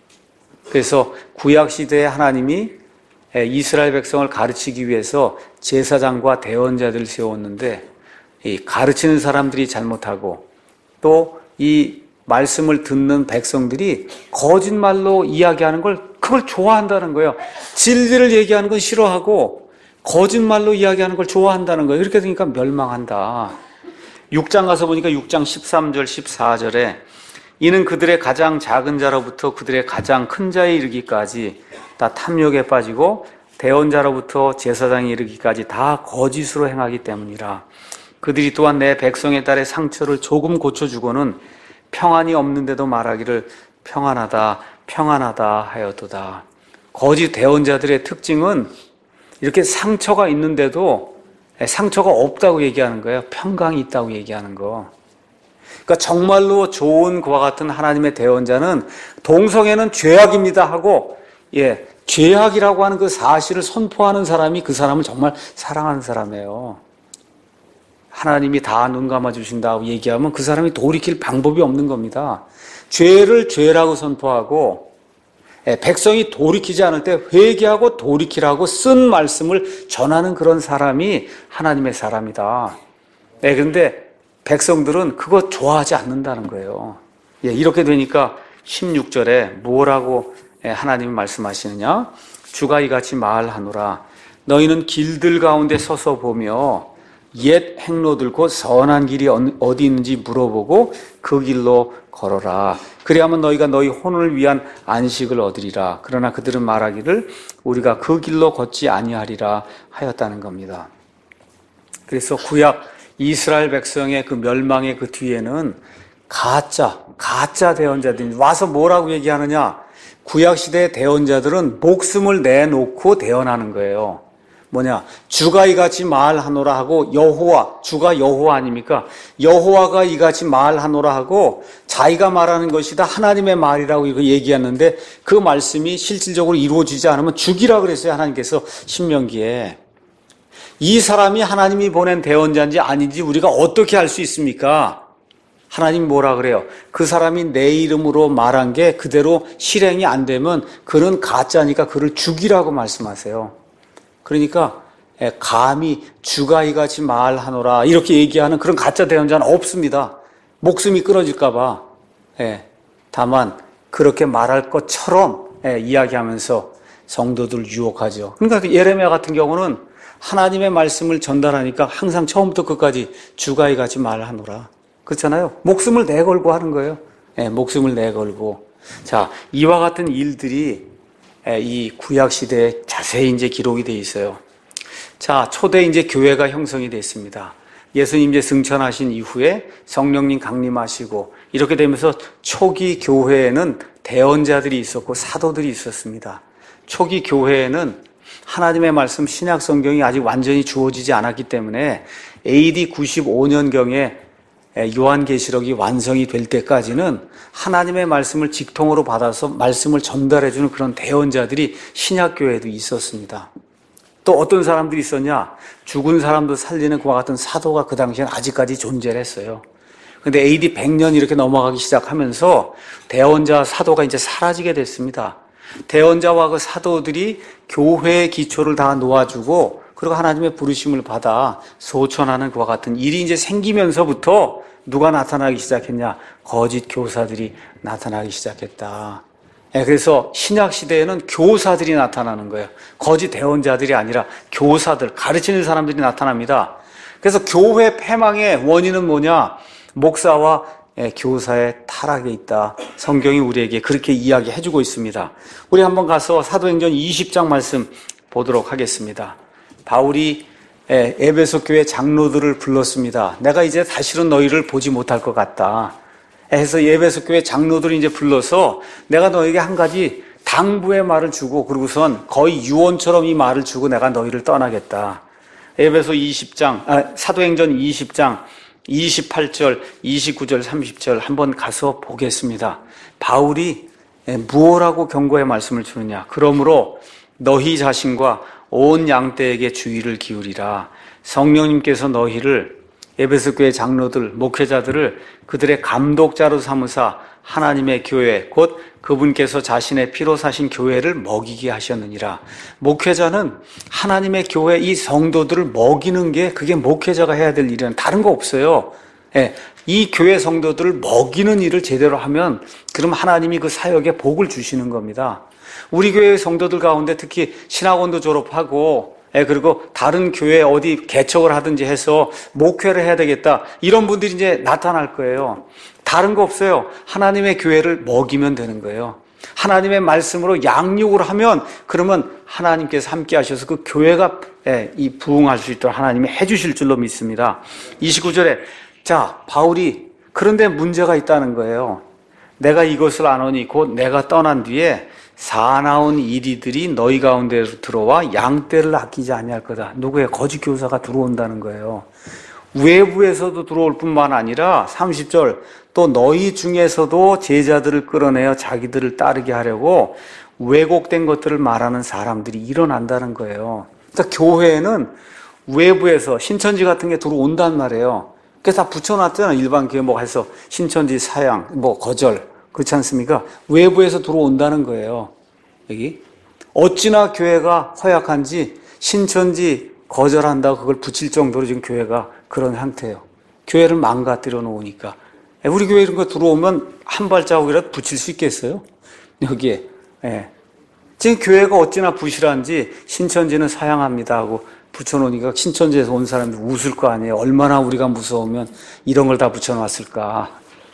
Speaker 1: 그래서 구약시대에 하나님이 이스라엘 백성을 가르치기 위해서 제사장과 대언자들을 세웠는데, 이 가르치는 사람들이 잘못하고 또 이 말씀을 듣는 백성들이 거짓말로 이야기하는 그걸 좋아한다는 거예요. 진리를 얘기하는 건 싫어하고 거짓말로 이야기하는 걸 좋아한다는 거예요. 이렇게 되니까 멸망한다. 6장 가서 보니까 6장 13절 14절에 이는 그들의 가장 작은 자로부터 그들의 가장 큰 자에 이르기까지 다 탐욕에 빠지고 대언자로부터 제사장에 이르기까지 다 거짓으로 행하기 때문이라. 그들이 또한 내 백성의 딸의 상처를 조금 고쳐주고는 평안이 없는데도 말하기를 평안하다 평안하다 하였도다. 거짓 대언자들의 특징은 이렇게 상처가 있는데도 상처가 없다고 얘기하는 거예요. 평강이 있다고 얘기하는 거. 그러니까 정말로 좋은 그와 같은 하나님의 대언자는 동성애는 죄악입니다 하고 죄악이라고 하는 그 사실을 선포하는 사람이 그 사람을 정말 사랑하는 사람이에요. 하나님이 다 눈 감아주신다고 얘기하면 그 사람이 돌이킬 방법이 없는 겁니다. 죄를 죄라고 선포하고 백성이 돌이키지 않을 때 회개하고 돌이키라고 쓴 말씀을 전하는 그런 사람이 하나님의 사람이다. 그런데 백성들은 그거 좋아하지 않는다는 거예요. 이렇게 되니까 16절에 뭐라고 하나님이 말씀하시느냐? 주가 이같이 말하노라. 너희는 길들 가운데 서서 보며 옛 행로들 곧 선한 길이 어디 있는지 물어보고 그 길로 걸어라. 그리하면 너희가 너희 혼을 위한 안식을 얻으리라. 그러나 그들은 말하기를 우리가 그 길로 걷지 아니하리라 하였다는 겁니다. 그래서 구약 이스라엘 백성의 그 멸망의 그 뒤에는 가짜 대언자들이 와서 뭐라고 얘기하느냐? 구약시대의 대언자들은 목숨을 내놓고 대언하는 거예요. 뭐냐? 주가 이같이 말하노라 하고 주가 여호와 아닙니까? 여호와가 이같이 말하노라 하고 자기가 말하는 것이다 하나님의 말이라고 이거 얘기했는데 그 말씀이 실질적으로 이루어지지 않으면 죽이라 그랬어요. 하나님께서 신명기에. 이 사람이 하나님이 보낸 대언자인지 아닌지 우리가 어떻게 알 수 있습니까? 하나님 뭐라 그래요? 그 사람이 내 이름으로 말한 게 그대로 실행이 안 되면 그는 가짜니까 그를 죽이라고 말씀하세요. 그러니까 감히 주가 이같이 말하노라 이렇게 얘기하는 그런 가짜 대언자는 없습니다. 목숨이 끊어질까 봐. 다만 그렇게 말할 것처럼 이야기하면서 성도들을 유혹하죠. 그러니까 예레미야 같은 경우는 하나님의 말씀을 전달하니까 항상 처음부터 끝까지 주가 이같이 말하노라. 그렇잖아요. 목숨을 내걸고 하는 거예요. 목숨을 내걸고. 자, 이와 같은 일들이 이 구약 시대에 자세히 이제 기록이 되어 있어요. 자, 초대 이제 교회가 형성이 됐습니다. 예수님 이제 승천하신 이후에 성령님 강림하시고 이렇게 되면서 초기 교회에는 대언자들이 있었고 사도들이 있었습니다. 초기 교회에는 하나님의 말씀 신약 성경이 아직 완전히 주어지지 않았기 때문에 AD 95년경에 요한계시록이 완성이 될 때까지는 하나님의 말씀을 직통으로 받아서 말씀을 전달해주는 그런 대언자들이 신약교회에도 있었습니다. 또 어떤 사람들이 있었냐? 죽은 사람도 살리는 그와 같은 사도가 그 당시에는 아직까지 존재를 했어요. 근데 AD 100년 이렇게 넘어가기 시작하면서 대언자 사도가 이제 사라지게 됐습니다. 대언자와 그 사도들이 교회의 기초를 다 놓아주고 그리고 하나님의 부르심을 받아 소천하는 그와 같은 일이 이제 생기면서부터 누가 나타나기 시작했냐? 거짓 교사들이 나타나기 시작했다. 그래서 신약 시대에는 교사들이 나타나는 거예요. 거짓 대언자들이 아니라 교사들, 가르치는 사람들이 나타납니다. 그래서 교회 패망의 원인은 뭐냐? 목사와 교사의 타락에 있다. 성경이 우리에게 그렇게 이야기해주고 있습니다. 우리 한번 가서 사도행전 20장 말씀 보도록 하겠습니다. 바울이 에베소 교회 장로들을 불렀습니다. 내가 이제 다시는 너희를 보지 못할 것 같다. 해서 에베소 교회 장로들을 이제 불러서 내가 너에게 한 가지 당부의 말을 주고 그러고선 거의 유언처럼 이 말을 주고 내가 너희를 떠나겠다. 에베소 20장, 사도행전 20장 28절, 29절, 30절 한번 가서 보겠습니다. 바울이 무엇라고 경고의 말씀을 주느냐. 그러므로 너희 자신과 온 양떼에게 주의를 기울이라. 성령님께서 너희를 에베소 교회 장로들, 목회자들을 그들의 감독자로 삼으사 하나님의 교회 곧 그분께서 자신의 피로 사신 교회를 먹이게 하셨느니라. 목회자는 하나님의 교회 이 성도들을 먹이는 게 그게 목회자가 해야 될 일은 다른 거 없어요. 이 교회 성도들을 먹이는 일을 제대로 하면 그럼 하나님이 그 사역에 복을 주시는 겁니다. 우리 교회 성도들 가운데 특히 신학원도 졸업하고 그리고 다른 교회 어디 개척을 하든지 해서 목회를 해야 되겠다. 이런 분들이 이제 나타날 거예요. 다른 거 없어요. 하나님의 교회를 먹이면 되는 거예요. 하나님의 말씀으로 양육을 하면 그러면 하나님께서 함께 하셔서 그 교회가 이 부흥할 수 있도록 하나님이 해주실 줄로 믿습니다. 29절에 자 바울이 그런데 문제가 있다는 거예요. 내가 이것을 아노니 곧 내가 떠난 뒤에 사나운 이리들이 너희 가운데로 들어와 양떼를 아끼지 아니할 거다. 누구의 거짓 교사가 들어온다는 거예요. 외부에서도 들어올 뿐만 아니라 30절 또 너희 중에서도 제자들을 끌어내어 자기들을 따르게 하려고 왜곡된 것들을 말하는 사람들이 일어난다는 거예요. 그러니까 교회에는 외부에서 신천지 같은 게 들어온단 말이에요. 그래서 다 붙여놨잖아요. 일반 교회목해서 신천지 사양, 거절 그렇지 않습니까? 외부에서 들어온다는 거예요. 여기 어찌나 교회가 허약한지 신천지 거절한다고 그걸 붙일 정도로 지금 교회가 그런 상태예요. 교회를 망가뜨려 놓으니까. 우리 교회 이런 거 들어오면 한 발자국이라도 붙일 수 있겠어요? 여기에. 지금 교회가 어찌나 부실한지 신천지는 사양합니다 하고 붙여놓으니까 신천지에서 온 사람들 웃을 거 아니에요. 얼마나 우리가 무서우면 이런 걸 다 붙여놨을까.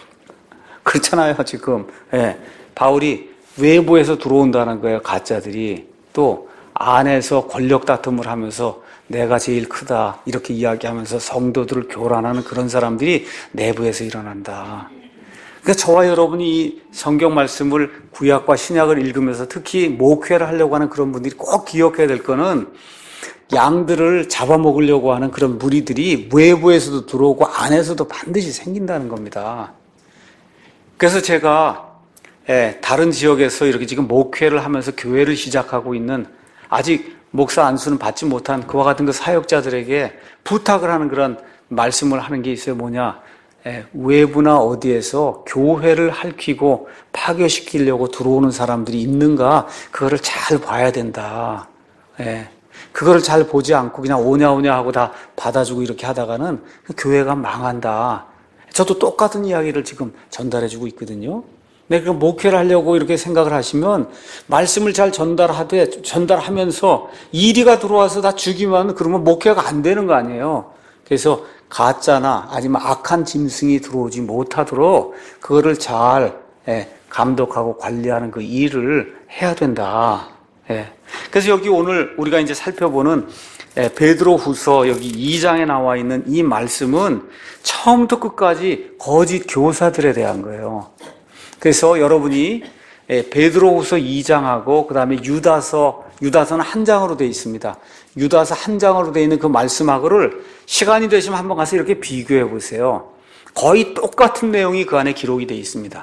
Speaker 1: 그렇잖아요, 지금. 바울이 외부에서 들어온다는 거예요, 가짜들이. 또 안에서 권력 다툼을 하면서 내가 제일 크다 이렇게 이야기하면서 성도들을 교란하는 그런 사람들이 내부에서 일어난다. 그러니까 저와 여러분이 이 성경 말씀을 구약과 신약을 읽으면서 특히 목회를 하려고 하는 그런 분들이 꼭 기억해야 될 거는 양들을 잡아먹으려고 하는 그런 무리들이 외부에서도 들어오고 안에서도 반드시 생긴다는 겁니다. 그래서 제가 다른 지역에서 이렇게 지금 목회를 하면서 교회를 시작하고 있는 아직 목사 안수는 받지 못한 그와 같은 그 사역자들에게 부탁을 하는 그런 말씀을 하는 게 있어요. 뭐냐? 외부나 어디에서 교회를 핥히고 파괴시키려고 들어오는 사람들이 있는가 그거를 잘 봐야 된다. 그거를 잘 보지 않고 그냥 오냐 하고 다 받아주고 이렇게 하다가는 교회가 망한다. 저도 똑같은 이야기를 지금 전달해주고 있거든요. 그 목회를 하려고 이렇게 생각을 하시면 말씀을 잘 전달하면서 이리가 들어와서 다 죽이면 그러면 목회가 안 되는 거 아니에요. 그래서 가짜나 아니면 악한 짐승이 들어오지 못하도록 그거를 잘 감독하고 관리하는 그 일을 해야 된다. 그래서 여기 오늘 우리가 이제 살펴보는 베드로후서 여기 2장에 나와 있는 이 말씀은 처음부터 끝까지 거짓 교사들에 대한 거예요. 그래서 여러분이 베드로후서 2장하고 그 다음에 유다서는 한 장으로 되어 있습니다. 유다서 한 장으로 되어 있는 그 말씀하고를 시간이 되시면 한번 가서 이렇게 비교해 보세요. 거의 똑같은 내용이 그 안에 기록이 되어 있습니다.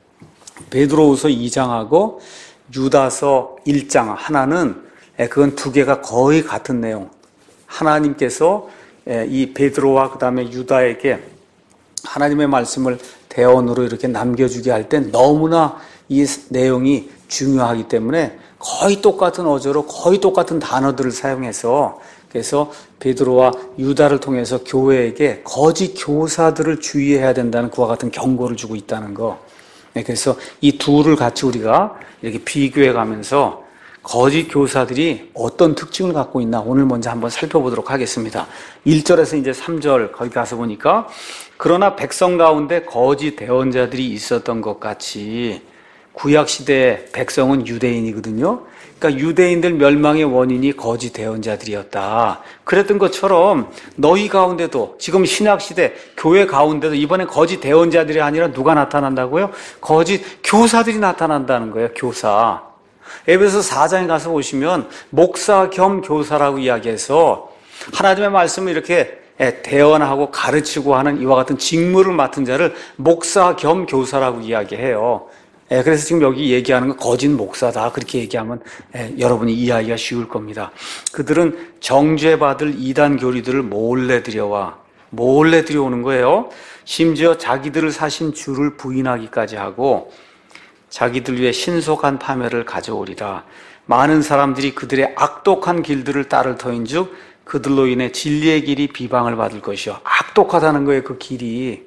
Speaker 1: 베드로후서 2장하고 유다서 1장 하나는 그건 두 개가 거의 같은 내용. 하나님께서 이 베드로와 그 다음에 유다에게 하나님의 말씀을 대언으로 이렇게 남겨주게 할 때 너무나 이 내용이 중요하기 때문에 거의 똑같은 어조로 거의 똑같은 단어들을 사용해서 그래서 베드로와 유다를 통해서 교회에게 거짓 교사들을 주의해야 된다는 그와 같은 경고를 주고 있다는 거. 그래서 이 둘을 같이 우리가 이렇게 비교해 가면서 거짓 교사들이 어떤 특징을 갖고 있나 오늘 먼저 한번 살펴보도록 하겠습니다. 1절에서 이제 3절 거기 가서 보니까 그러나 백성 가운데 거짓 대언자들이 있었던 것 같이 구약시대의 백성은 유대인이거든요. 그러니까 유대인들 멸망의 원인이 거짓 대언자들이었다. 그랬던 것처럼 너희 가운데도 지금 신약시대 교회 가운데도 이번에 거짓 대언자들이 아니라 누가 나타난다고요? 거짓 교사들이 나타난다는 거예요. 교사. 에베소 4장에 가서 보시면 목사 겸 교사라고 이야기해서 하나님의 말씀을 이렇게 대언하고 가르치고 하는 이와 같은 직무를 맡은 자를 목사 겸 교사라고 이야기해요. 그래서 지금 여기 얘기하는 건 거짓 목사다. 그렇게 얘기하면 여러분이 이해하기가 쉬울 겁니다. 그들은 정죄받을 이단 교리들을 몰래 들여오는 거예요. 심지어 자기들을 사신 주를 부인하기까지 하고 자기들 위해 신속한 파멸을 가져오리라. 많은 사람들이 그들의 악독한 길들을 따를 터인즉 그들로 인해 진리의 길이 비방을 받을 것이요. 악독하다는 거예요. 그 길이.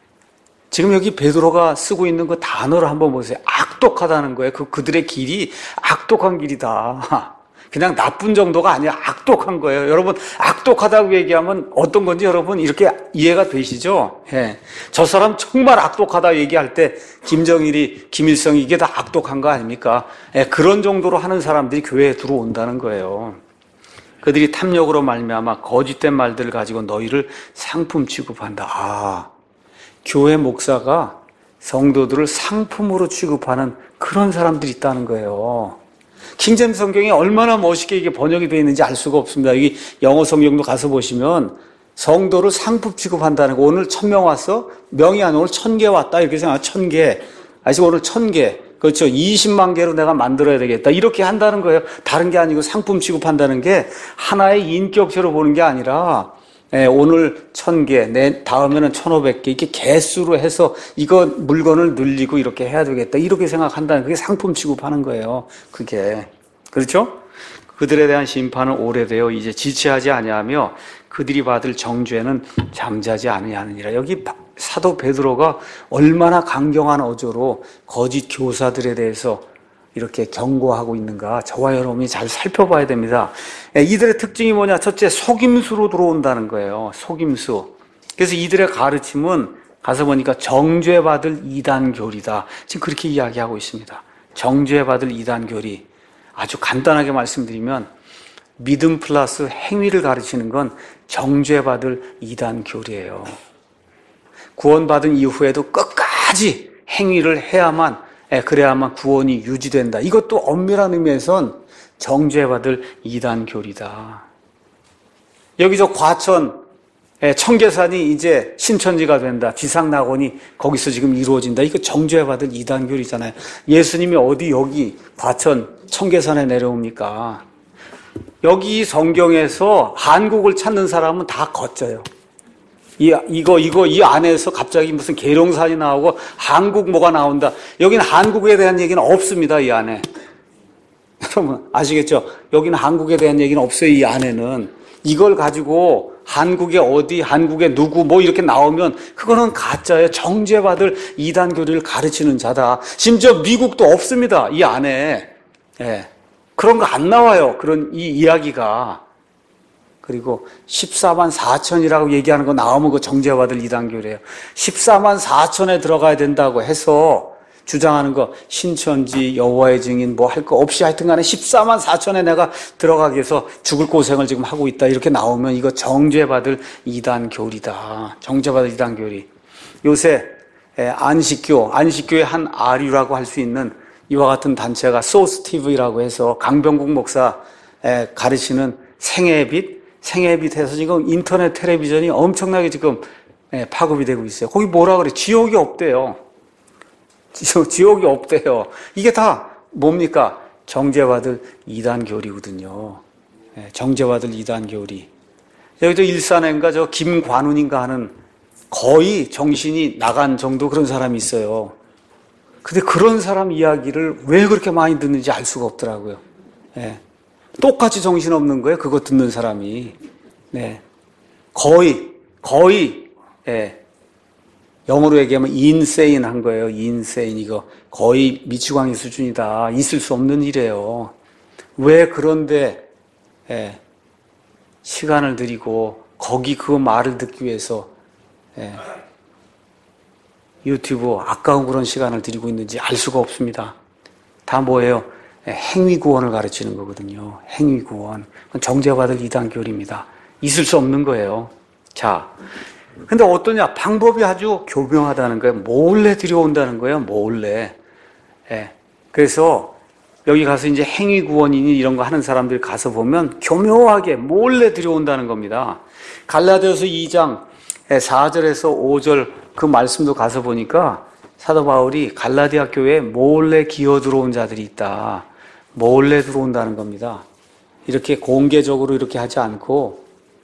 Speaker 1: 지금 여기 베드로가 쓰고 있는 그 단어를 한번 보세요. 악독하다는 거예요. 그들의 길이 악독한 길이다. 그냥 나쁜 정도가 아니라 악독한 거예요. 여러분, 악독하다고 얘기하면 어떤 건지 여러분 이렇게 이해가 되시죠? 저 사람 정말 악독하다 얘기할 때 김정일이, 김일성이 이게 다 악독한 거 아닙니까? 그런 정도로 하는 사람들이 교회에 들어온다는 거예요. 그들이 탐욕으로 말미암아 거짓된 말들을 가지고 너희를 상품 취급한다. 교회 목사가 성도들을 상품으로 취급하는 그런 사람들이 있다는 거예요. 킹제임스 성경이 얼마나 멋있게 이게 번역이 되어 있는지 알 수가 없습니다. 여기 영어 성경도 가서 보시면 성도를 상품 취급한다는 거. 오늘 1000명 왔어? 명이 아니라 오늘 1000개 왔다. 이렇게 생각하면 1000개. 아시고 오늘 1000개. 그렇죠. 20만 개로 내가 만들어야 되겠다. 이렇게 한다는 거예요. 다른 게 아니고 상품 취급한다는 게 하나의 인격체로 보는 게 아니라 오늘 1000개, 다음에는 1500개, 이렇게 개수로 해서 이거 물건을 늘리고 이렇게 해야 되겠다. 이렇게 생각한다는 그게 상품 취급하는 거예요. 그게. 그렇죠? 그들에 대한 심판은 오래되어 이제 지체하지 아니하며 그들이 받을 정죄는 잠자지 아니하느니라. 여기 사도 베드로가 얼마나 강경한 어조로 거짓 교사들에 대해서 이렇게 경고하고 있는가 저와 여러분이 잘 살펴봐야 됩니다. 이들의 특징이 뭐냐? 첫째, 속임수로 들어온다는 거예요. 속임수. 그래서 이들의 가르침은 가서 보니까 정죄받을 이단 교리다. 지금 그렇게 이야기하고 있습니다. 정죄받을 이단 교리. 아주 간단하게 말씀드리면 믿음 플러스 행위를 가르치는 건 정죄받을 이단 교리예요. 구원받은 이후에도 끝까지 행위를 해야만 그래야만 구원이 유지된다. 이것도 엄밀한 의미에선 정죄받을 이단 교리다. 여기 저 과천 청계산이 이제 신천지가 된다. 지상낙원이 거기서 지금 이루어진다. 이거 정죄받을 이단 교리잖아요. 예수님이 어디 여기 과천 청계산에 내려옵니까? 여기 성경에서 한국을 찾는 사람은 다 거쳐요. 이 안에서 갑자기 무슨 계룡산이 나오고 한국 뭐가 나온다. 여기는 한국에 대한 얘기는 없습니다, 이 안에. 여러분, 아시겠죠? 여기는 한국에 대한 얘기는 없어요, 이 안에는. 이걸 가지고 한국에 어디, 한국에 누구, 뭐 이렇게 나오면 그거는 가짜예요. 정죄받을 이단 교리를 가르치는 자다. 심지어 미국도 없습니다, 이 안에. 그런 거 안 나와요. 그런 이 이야기가. 그리고 14만 4천이라고 얘기하는 거 나오면 그 정죄받을 이단교래요. 14만 4천에 들어가야 된다고 해서 주장하는 거 신천지, 여호와의 증인 뭐 할 거 없이 하여튼 간에 14만 4천에 내가 들어가기 위해서 죽을 고생을 지금 하고 있다. 이렇게 나오면 이거 정죄받을 이단교리다. 정죄받을 이단교리. 요새 안식교의 한 아류라고 할 수 있는 이와 같은 단체가 소스티브라고 해서 강병국 목사 가르치는 생애빛 해서 지금 인터넷 텔레비전이 엄청나게 지금 파급이 되고 있어요. 거기 뭐라 그래? 지옥이 없대요. 지옥이 없대요. 이게 다 뭡니까? 정죄받을 이단교리거든요. 정죄받을 이단교리. 여기도 일산인가 저 김관운인가 하는 거의 정신이 나간 정도 그런 사람이 있어요. 근데 그런 사람 이야기를 왜 그렇게 많이 듣는지 알 수가 없더라고요. 예. 똑같이 정신없는 거예요. 그거 듣는 사람이. 네. 거의, 예. 영어로 얘기하면 insane 한 거예요. insane. 이거 거의 미치광이 수준이다. 있을 수 없는 일이에요. 왜 그런데, 예. 시간을 들이고, 거기 그 말을 듣기 위해서, 예. 유튜브 아까운 그런 시간을 들이고 있는지 알 수가 없습니다. 다 뭐예요? 행위구원을 가르치는 거거든요. 행위구원. 정죄받을 이단교리입니다. 있을 수 없는 거예요. 자, 근데 어떠냐? 방법이 아주 교묘하다는 거예요. 몰래 들여온다는 거예요. 몰래. 예. 그래서 여기 가서 이제 행위구원이니 이런 거 하는 사람들이 가서 보면 교묘하게 몰래 들여온다는 겁니다. 갈라디아서 2장 4절에서 5절 그 말씀도 가서 보니까 사도 바울이 갈라디아 교회에 몰래 기어 들어온 자들이 있다. 몰래 들어온다는 겁니다. 이렇게 공개적으로 이렇게 하지 않고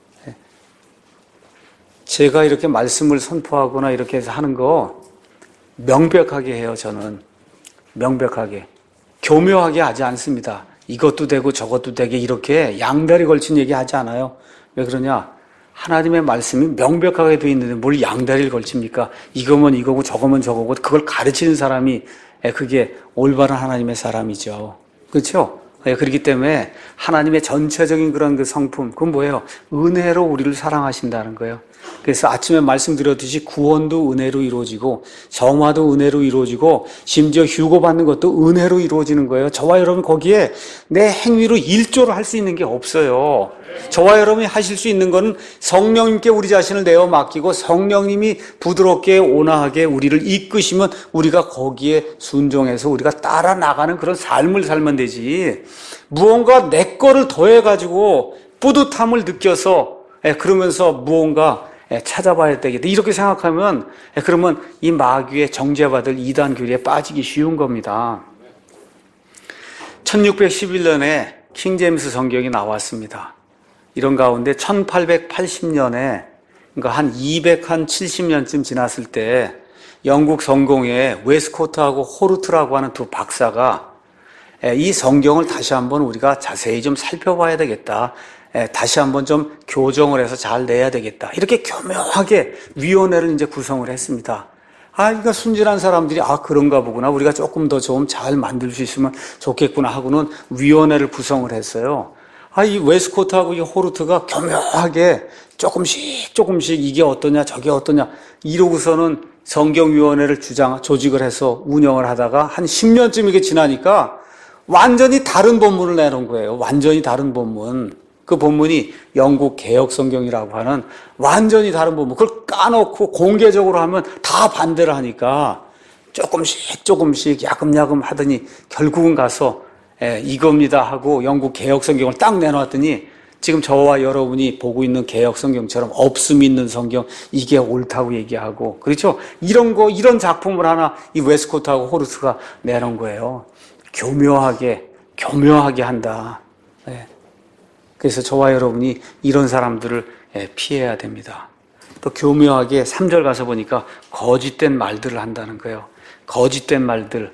Speaker 1: 제가 이렇게 말씀을 선포하거나 이렇게 해서 하는 거 명백하게 해요. 저는 명백하게 교묘하게 하지 않습니다. 이것도 되고 저것도 되게 이렇게 양다리 걸친 얘기 하지 않아요. 왜 그러냐? 하나님의 말씀이 명백하게 되어 있는데 뭘 양다리를 걸칩니까? 이거면 이거고 저거면 저거고 그걸 가르치는 사람이 그게 올바른 하나님의 사람이죠. 그렇죠? 그렇기 때문에 하나님의 전체적인 그런 그 성품, 그건 뭐예요? 은혜로 우리를 사랑하신다는 거예요. 그래서 아침에 말씀드렸듯이 구원도 은혜로 이루어지고 정화도 은혜로 이루어지고 심지어 휴고받는 것도 은혜로 이루어지는 거예요. 저와 여러분 거기에 내 행위로 일조를 할 수 있는 게 없어요. 저와 여러분이 하실 수 있는 것은 성령님께 우리 자신을 내어 맡기고 성령님이 부드럽게 온화하게 우리를 이끄시면 우리가 거기에 순종해서 우리가 따라 나가는 그런 삶을 살면 되지. 무언가 내 거를 더해가지고 뿌듯함을 느껴서 그러면서 무언가 찾아봐야 되겠다. 이렇게 생각하면 그러면 이 마귀의 정죄받을 이단 교리에 빠지기 쉬운 겁니다. 1611년에 킹제임스 성경이 나왔습니다. 이런 가운데 1880년에 그러니까 한 270년쯤 지났을 때 영국 성공의 웨스코트하고 호르트라고 하는 두 박사가 이 성경을 다시 한번 우리가 자세히 좀 살펴봐야 되겠다. 다시 한번 좀 교정을 해서 잘 내야 되겠다. 이렇게 교묘하게 위원회를 이제 구성을 했습니다. 그러니까 순진한 사람들이 그런가 보구나. 우리가 조금 더 좀 잘 만들 수 있으면 좋겠구나 하고는 위원회를 구성을 했어요. 이 웨스코트하고 이 호르트가 교묘하게 조금씩 이게 어떠냐 저게 어떠냐 이러고서는 성경위원회를 조직을 해서 운영을 하다가 한 10년쯤 이게 지나니까 완전히 다른 본문을 내놓은 거예요. 완전히 다른 본문. 그 본문이 영국 개혁성경이라고 하는 완전히 다른 본문. 그걸 까놓고 공개적으로 하면 다 반대를 하니까 조금씩 야금야금 하더니 결국은 가서 이겁니다 하고 영국 개혁성경을 딱 내놓았더니 지금 저와 여러분이 보고 있는 개혁성경처럼 없음 있는 성경 이게 옳다고 얘기하고 그렇죠? 이런 작품을 하나 이 웨스코트하고 호르트가 내놓은 거예요. 교묘하게 한다. 그래서 저와 여러분이 이런 사람들을 피해야 됩니다. 또 교묘하게 3절 가서 보니까 거짓된 말들을 한다는 거예요. 거짓된 말들.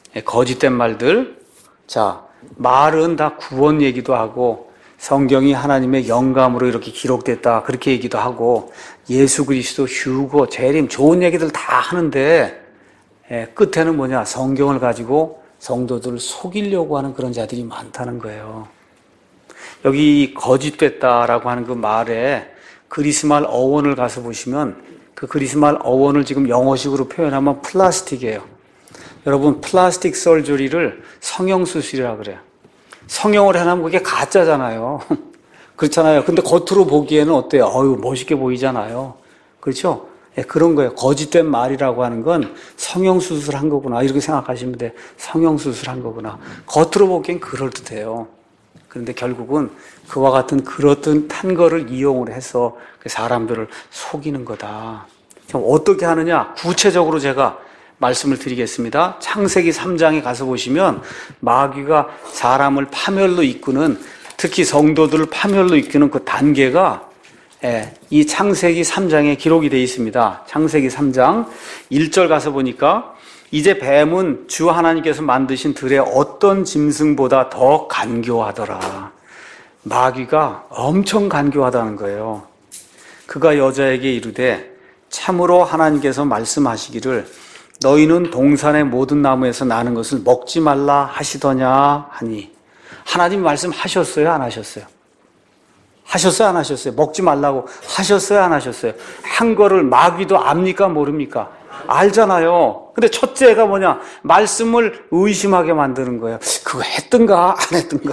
Speaker 1: 자, 말은 다 구원 얘기도 하고 성경이 하나님의 영감으로 이렇게 기록됐다 그렇게 얘기도 하고 예수 그리스도 휴거 재림 좋은 얘기들 다 하는데 끝에는 뭐냐? 성경을 가지고 성도들을 속이려고 하는 그런 자들이 많다는 거예요. 여기 거짓됐다라고 하는 그 말에 그리스말 어원을 가서 보시면 그 그리스말 어원을 지금 영어식으로 표현하면 플라스틱이에요. 여러분 플라스틱 설저리를 성형수술이라고 그래요. 성형을 해놓으면 그게 가짜잖아요. 그렇잖아요. 근데 겉으로 보기에는 어때요? 멋있게 보이잖아요. 그렇죠? 그런 거예요. 거짓된 말이라고 하는 건 성형수술한 거구나 이렇게 생각하시면 돼요. 성형수술한 거구나. 겉으로 보기엔 그럴듯해요. 그런데 결국은 그와 같은 그렇듯한 거를 이용을 해서 사람들을 속이는 거다. 그럼 어떻게 하느냐? 구체적으로 제가 말씀을 드리겠습니다. 창세기 3장에 가서 보시면 마귀가 사람을 파멸로 이끄는 특히 성도들을 파멸로 이끄는 그 단계가 이 창세기 3장에 기록이 되어 있습니다. 창세기 3장 1절 가서 보니까 이제 뱀은 주 하나님께서 만드신 들의 어떤 짐승보다 더 간교하더라. 마귀가 엄청 간교하다는 거예요. 그가 여자에게 이르되 참으로 하나님께서 말씀하시기를 너희는 동산의 모든 나무에서 나는 것을 먹지 말라 하시더냐 하니. 하나님 말씀하셨어요, 안 하셨어요? 하셨어요, 안 하셨어요? 먹지 말라고 하셨어요, 안 하셨어요? 한 거를 마귀도 압니까, 모릅니까? 알잖아요. 근데 첫째가 뭐냐? 말씀을 의심하게 만드는 거예요. 그거 했던가, 안 했던가?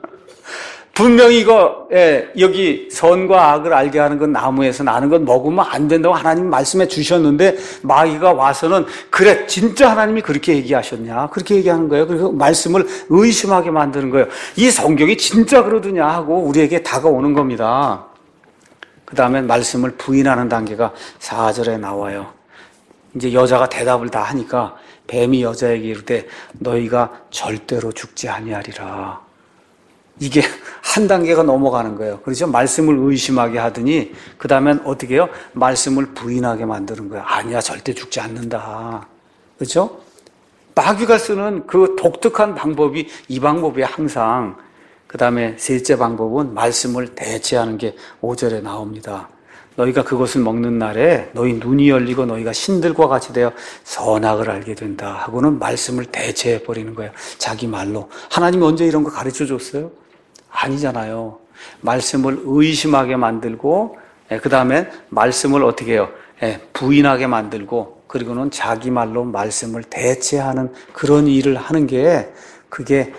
Speaker 1: 분명히 여기 선과 악을 알게 하는 건 나무에서 나는 건 먹으면 안 된다고 하나님 말씀해 주셨는데 마귀가 와서는 그래, 진짜 하나님이 그렇게 얘기하셨냐? 그렇게 얘기하는 거예요. 그래서 말씀을 의심하게 만드는 거예요. 이 성경이 진짜 그러더냐 하고 우리에게 다가오는 겁니다. 그 다음에 말씀을 부인하는 단계가 4절에 나와요. 이제 여자가 대답을 다 하니까 뱀이 여자에게 이르되 너희가 절대로 죽지 아니하리라. 이게 한 단계가 넘어가는 거예요. 그렇죠? 말씀을 의심하게 하더니 그 다음엔 어떻게 해요? 말씀을 부인하게 만드는 거예요. 아니야, 절대 죽지 않는다. 그렇죠? 마귀가 쓰는 그 독특한 방법이 이 방법이 항상. 그 다음에 셋째 방법은 말씀을 대체하는 게 5절에 나옵니다. 너희가 그것을 먹는 날에 너희 눈이 열리고 너희가 신들과 같이 되어 선악을 알게 된다 하고는 말씀을 대체해 버리는 거예요. 자기 말로. 하나님이 언제 이런 거 가르쳐 줬어요? 아니잖아요. 말씀을 의심하게 만들고 그 다음에 말씀을 어떻게 해요? 부인하게 만들고 그리고는 자기 말로 말씀을 대체하는 그런 일을 하는 게 그게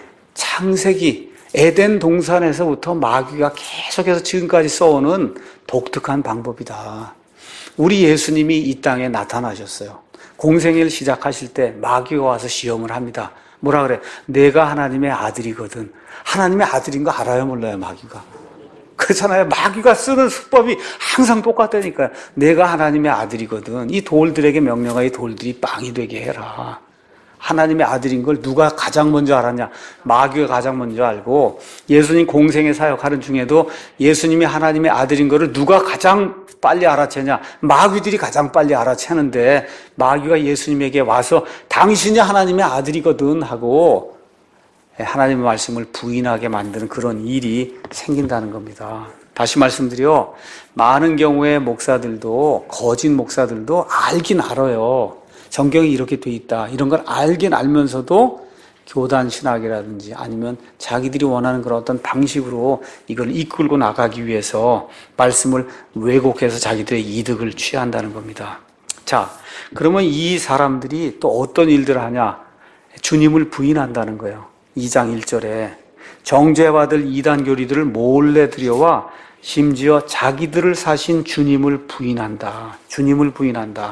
Speaker 1: 창세기 에덴 동산에서부터 마귀가 계속해서 지금까지 써오는 독특한 방법이다. 우리 예수님이 이 땅에 나타나셨어요. 공생애를 시작하실 때 마귀가 와서 시험을 합니다. 뭐라 그래? 내가 하나님의 아들이거든. 하나님의 아들인 거 알아요, 몰라요, 마귀가? 그렇잖아요. 마귀가 쓰는 수법이 항상 똑같다니까요. 내가 하나님의 아들이거든. 이 돌들에게 명령하여 이 돌들이 빵이 되게 해라. 하나님의 아들인 걸 누가 가장 먼저 알았냐? 마귀가 가장 먼저 알고 예수님 공생의 사역하는 중에도 예수님이 하나님의 아들인 거를 누가 가장 빨리 알아채냐? 마귀들이 가장 빨리 알아채는데 마귀가 예수님에게 와서 당신이 하나님의 아들이거든 하고 하나님의 말씀을 부인하게 만드는 그런 일이 생긴다는 겁니다. 다시 말씀드려 많은 경우에 목사들도 거짓 목사들도 알긴 알아요. 성경이 이렇게 돼 있다. 이런 걸 알긴 알면서도 교단 신학이라든지 아니면 자기들이 원하는 그런 어떤 방식으로 이걸 이끌고 나가기 위해서 말씀을 왜곡해서 자기들의 이득을 취한다는 겁니다. 자, 그러면 이 사람들이 또 어떤 일들을 하냐? 주님을 부인한다는 거예요. 2장 1절에 정죄받을 이단 교리들을 몰래 들여와 심지어 자기들을 사신 주님을 부인한다. 주님을 부인한다.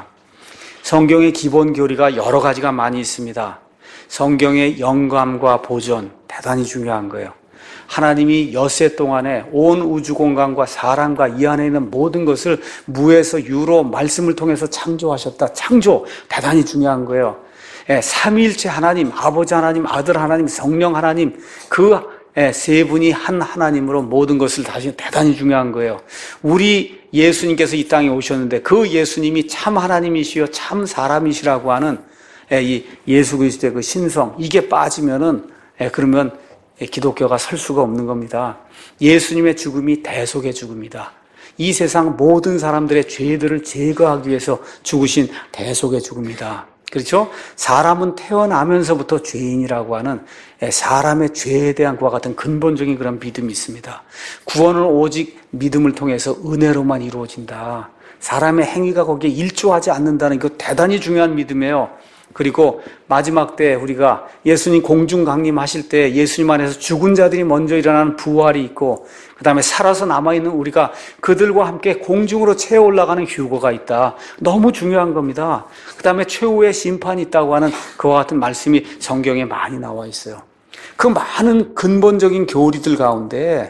Speaker 1: 성경의 기본 교리가 여러 가지가 많이 있습니다. 성경의 영감과 보존, 대단히 중요한 거예요. 하나님이 엿새 동안에 온 우주 공간과 사람과 이 안에 있는 모든 것을 무에서 유로 말씀을 통해서 창조하셨다. 창조, 대단히 중요한 거예요. 삼위일체 하나님, 아버지 하나님, 아들 하나님, 성령 하나님, 그 세 분이 한 하나님으로 모든 것을 다시 대단히 중요한 거예요. 우리 예수님께서 이 땅에 오셨는데 그 예수님이 참 하나님이시요 참 사람이시라고 하는 이 예수 그리스도의 그 신성, 이게 빠지면은 그러면 기독교가 설 수가 없는 겁니다. 예수님의 죽음이 대속의 죽음이다. 이 세상 모든 사람들의 죄들을 제거하기 위해서 죽으신 대속의 죽음이다. 그렇죠? 사람은 태어나면서부터 죄인이라고 하는 사람의 죄에 대한 그와 같은 근본적인 그런 믿음이 있습니다. 구원은 오직 믿음을 통해서 은혜로만 이루어진다. 사람의 행위가 거기에 일조하지 않는다는 그 대단히 중요한 믿음이에요. 그리고 마지막 때 우리가 예수님 공중 강림하실 때 예수님 안에서 죽은 자들이 먼저 일어나는 부활이 있고 그 다음에 살아서 남아있는 우리가 그들과 함께 공중으로 채워 올라가는 휴거가 있다. 너무 중요한 겁니다. 그 다음에 최후의 심판이 있다고 하는 그와 같은 말씀이 성경에 많이 나와 있어요. 그 많은 근본적인 교리들 가운데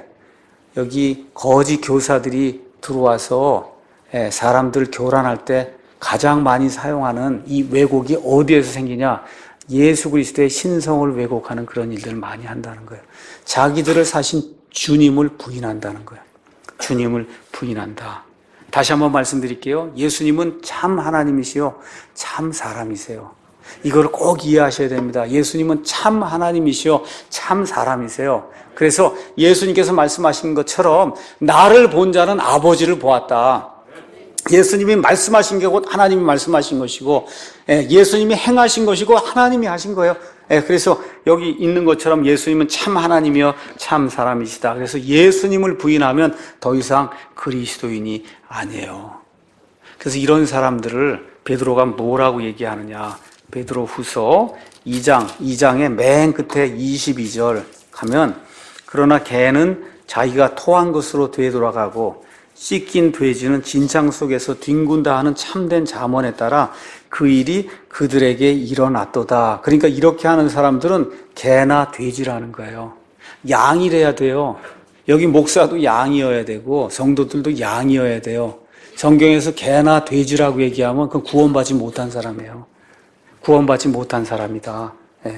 Speaker 1: 여기 거짓 교사들이 들어와서 사람들 교란할 때 가장 많이 사용하는 이 왜곡이 어디에서 생기냐? 예수 그리스도의 신성을 왜곡하는 그런 일들을 많이 한다는 거예요. 자기들을 사신 주님을 부인한다는 거예요. 주님을 부인한다. 다시 한번 말씀드릴게요. 예수님은 참 하나님이시요 참 사람이세요. 이걸 꼭 이해하셔야 됩니다. 예수님은 참 하나님이시요 참 사람이세요. 그래서 예수님께서 말씀하신 것처럼 나를 본 자는 아버지를 보았다. 예수님이 말씀하신 게 곧 하나님이 말씀하신 것이고, 예수님이 행하신 것이고 하나님이 하신 거예요. 그래서 여기 있는 것처럼 예수님은 참 하나님이요 참 사람이시다. 그래서 예수님을 부인하면 더 이상 그리스도인이 아니에요. 그래서 이런 사람들을 베드로가 뭐라고 얘기하느냐. 베드로후서 2장의 맨 끝에 22절 가면, 그러나 개는 자기가 토한 것으로 되돌아가고 씻긴 돼지는 진창 속에서 뒹군다 하는 참된 잠언에 따라 그 일이 그들에게 일어났도다. 그러니까 이렇게 하는 사람들은 개나 돼지라는 거예요. 양이래야 돼요. 여기 목사도 양이어야 되고 성도들도 양이어야 돼요. 성경에서 개나 돼지라고 얘기하면 그건 구원받지 못한 사람이에요. 구원받지 못한 사람이다.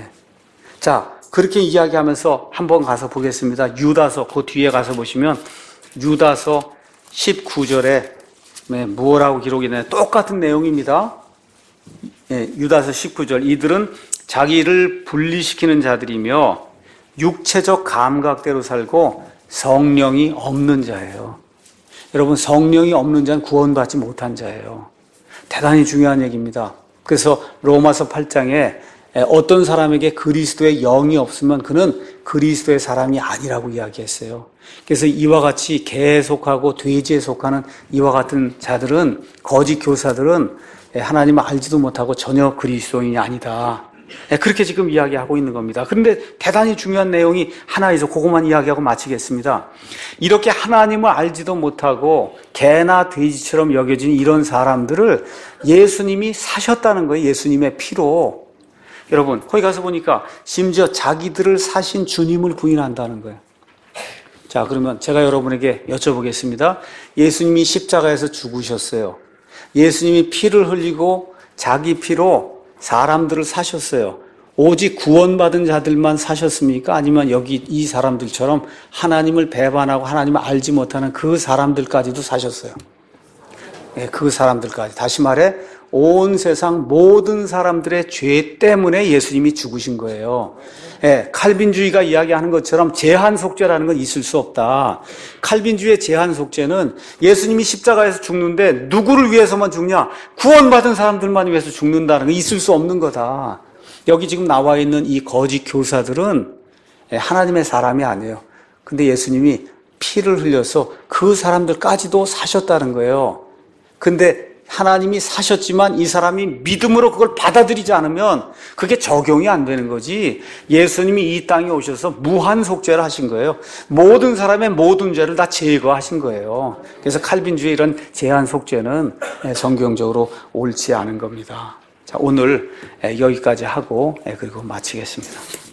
Speaker 1: 자, 그렇게 이야기하면서 한번 가서 보겠습니다. 유다서, 그 뒤에 가서 보시면 유다서 19절에 뭐라고 기록이 되나요? 똑같은 내용입니다. 유다서 19절. 이들은 자기를 분리시키는 자들이며 육체적 감각대로 살고 성령이 없는 자예요. 여러분, 성령이 없는 자는 구원받지 못한 자예요. 대단히 중요한 얘기입니다. 그래서 로마서 8장에 어떤 사람에게 그리스도의 영이 없으면 그는 그리스도의 사람이 아니라고 이야기했어요. 그래서 이와 같이 개에 속하고 돼지에 속하는 이와 같은 자들은, 거짓 교사들은 하나님을 알지도 못하고 전혀 그리스도인이 아니다. 그렇게 지금 이야기하고 있는 겁니다. 그런데 대단히 중요한 내용이 하나 있어. 그것만 이야기하고 마치겠습니다. 이렇게 하나님을 알지도 못하고 개나 돼지처럼 여겨진 이런 사람들을 예수님이 사셨다는 거예요. 예수님의 피로. 여러분, 거기 가서 보니까 심지어 자기들을 사신 주님을 부인한다는 거예요. 자, 그러면 제가 여러분에게 여쭤보겠습니다. 예수님이 십자가에서 죽으셨어요. 예수님이 피를 흘리고 자기 피로 사람들을 사셨어요. 오직 구원받은 자들만 사셨습니까? 아니면 여기 이 사람들처럼 하나님을 배반하고 하나님을 알지 못하는 그 사람들까지도 사셨어요. 그 사람들까지. 다시 말해, 온 세상 모든 사람들의 죄 때문에 예수님이 죽으신 거예요. 칼빈주의가 이야기하는 것처럼 제한 속죄라는 건 있을 수 없다. 칼빈주의의 제한 속죄는 예수님이 십자가에서 죽는데 누구를 위해서만 죽냐? 구원받은 사람들만 위해서 죽는다는 거 있을 수 없는 거다. 여기 지금 나와 있는 이 거짓 교사들은 하나님의 사람이 아니에요. 근데 예수님이 피를 흘려서 그 사람들까지도 사셨다는 거예요. 근데 하나님이 사셨지만 이 사람이 믿음으로 그걸 받아들이지 않으면 그게 적용이 안 되는 거지. 예수님이 이 땅에 오셔서 무한 속죄를 하신 거예요. 모든 사람의 모든 죄를 다 제거하신 거예요. 그래서 칼빈주의 이런 제한 속죄는 성경적으로 옳지 않은 겁니다. 자, 오늘 여기까지 하고 그리고 마치겠습니다.